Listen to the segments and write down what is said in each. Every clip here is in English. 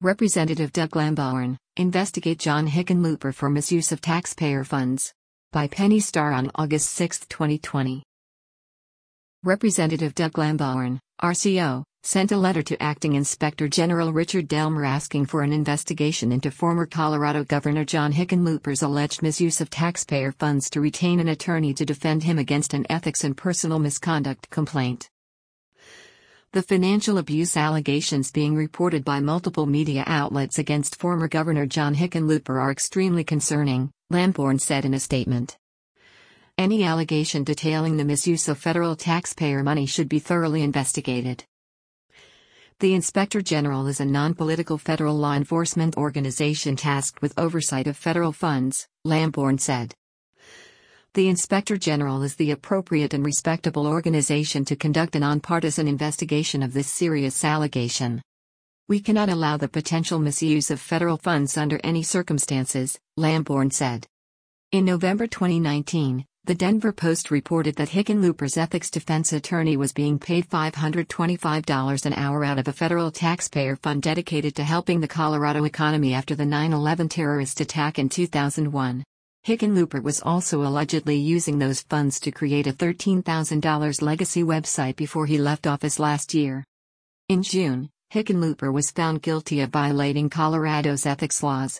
Representative Doug Lamborn, investigate John Hickenlooper for misuse of taxpayer funds. By Penny Starr on August 6, 2020. Representative Doug Lamborn, RCO, sent a letter to Acting Inspector General Richard Delmer asking for an investigation into former Colorado Governor John Hickenlooper's alleged misuse of taxpayer funds to retain an attorney to defend him against an ethics and personal misconduct complaint. The financial abuse allegations being reported by multiple media outlets against former Governor John Hickenlooper are extremely concerning, Lamborn said in a statement. Any allegation detailing the misuse of federal taxpayer money should be thoroughly investigated. The Inspector General is a non-political federal law enforcement organization tasked with oversight of federal funds, Lamborn said. The Inspector General is the appropriate and respectable organization to conduct a nonpartisan investigation of this serious allegation. We cannot allow the potential misuse of federal funds under any circumstances, Lamborn said. In November 2019, the Denver Post reported that Hickenlooper's ethics defense attorney was being paid $525 an hour out of a federal taxpayer fund dedicated to helping the Colorado economy after the 9/11 terrorist attack in 2001. Hickenlooper was also allegedly using those funds to create a $13,000 legacy website before he left office last year. In June, Hickenlooper was found guilty of violating Colorado's ethics laws.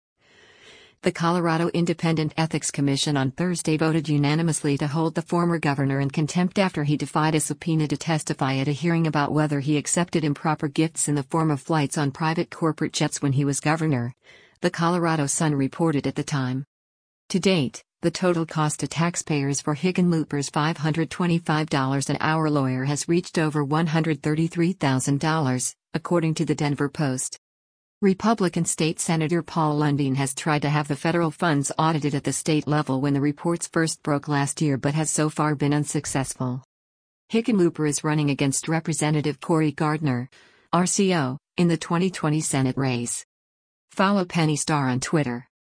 The Colorado Independent Ethics Commission on Thursday voted unanimously to hold the former governor in contempt after he defied a subpoena to testify at a hearing about whether he accepted improper gifts in the form of flights on private corporate jets when he was governor, the Colorado Sun reported at the time. To date, the total cost to taxpayers for Hickenlooper's $525 an hour lawyer has reached over $133,000, according to the Denver Post. Republican State Senator Paul Lundeen has tried to have the federal funds audited at the state level when the reports first broke last year but has so far been unsuccessful. Hickenlooper is running against Representative Cory Gardner, RCO, in the 2020 Senate race. Follow Penny Starr on Twitter.